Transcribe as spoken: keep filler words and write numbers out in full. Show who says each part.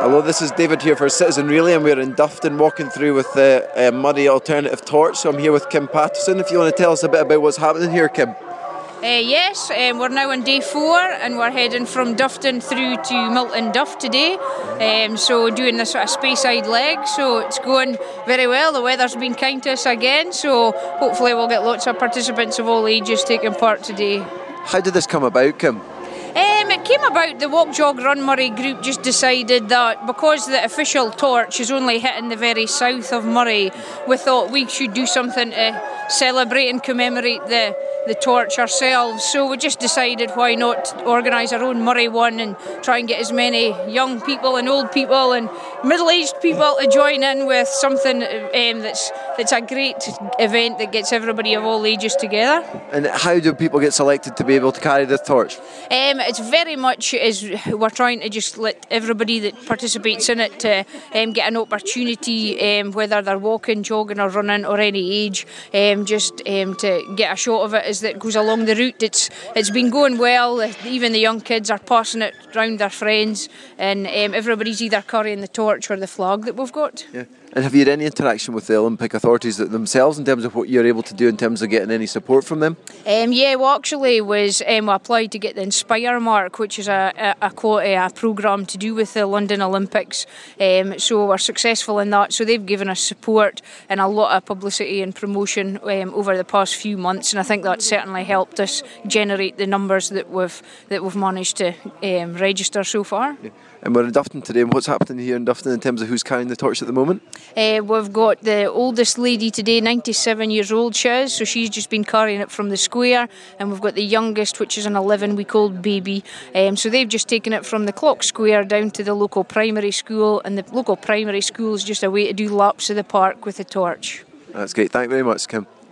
Speaker 1: Hello, this is David here for Citizen Relay, and we're in Dufton walking through with the uh, Murray Alternative Torch. So I'm here with Kim Patterson. If you want to tell us a bit about what's happening here, Kim.
Speaker 2: Uh, yes, um, we're now on day four and we're heading from Dufton through to Milton Duff today. Um, so doing this sort of Speyside leg, so it's going very well. The weather's been kind to us again, so hopefully we'll get lots of participants of all ages taking part today.
Speaker 1: How did this come about, Kim?
Speaker 2: Um, it came about, the Walk Jog Run Murray group just decided that because the official torch is only hitting the very south of Murray, we thought we should do something to celebrate and commemorate the, the torch ourselves. So we just decided why not organise our own Murray one and try and get as many young people and old people and middle-aged people to join in with something um, that's that's a great event that gets everybody of all ages together.
Speaker 1: And how do people get selected to be able to carry this torch?
Speaker 2: Um, it's very much as we're trying to just let everybody that participates in it to um, get an opportunity, um, whether they're walking, jogging or running or any age, um, just um, to get a shot of it as that goes along the route. It's it's been going well. Even the young kids are passing it round their friends, and um, everybody's either carrying the torch or the flag that we've got.
Speaker 1: Yeah. And have you had any interaction with the Olympic authorities themselves in terms of what you're able to do in terms of getting any support from them?
Speaker 2: Um, yeah, well actually was um, we applied to get the Inspire Mark, which is a, a, a, a programme to do with the London Olympics. Um, so we're successful in that. So they've given us support and a lot of publicity and promotion um, over the past few months, and I think that's certainly helped us generate the numbers that we've that we've managed to um, register so far.
Speaker 1: Yeah. And we're in Dufton today, and what's happening here in Dufton in terms of who's carrying the torch at the moment?
Speaker 2: Uh, we've got the oldest lady today, ninety-seven years old she is, so she's just been carrying it from the square, and we've got the youngest, which is an eleven week old baby, um, so they've just taken it from the clock square down to the local primary school, and the local primary school is just a way to do laps of the park with the torch.
Speaker 1: That's great, thank you very much, Kim.